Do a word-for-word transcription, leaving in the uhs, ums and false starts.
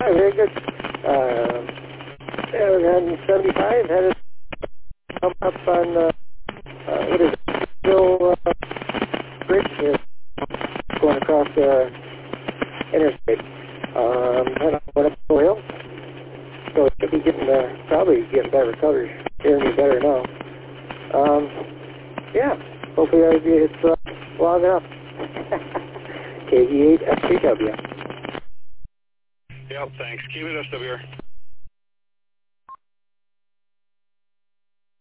very good. Uh, yeah, we're on seventy-five, headed up, up on, uh, uh, what is it, Bill, uh, Bridge here, going across the interstate. Um, head up, went up the hill. So it should be getting, uh, probably getting better coverage, hearing me better now. Um, yeah, hopefully I it's uh, long enough. K E eight S P W. Yep, thanks. Keep it S W R.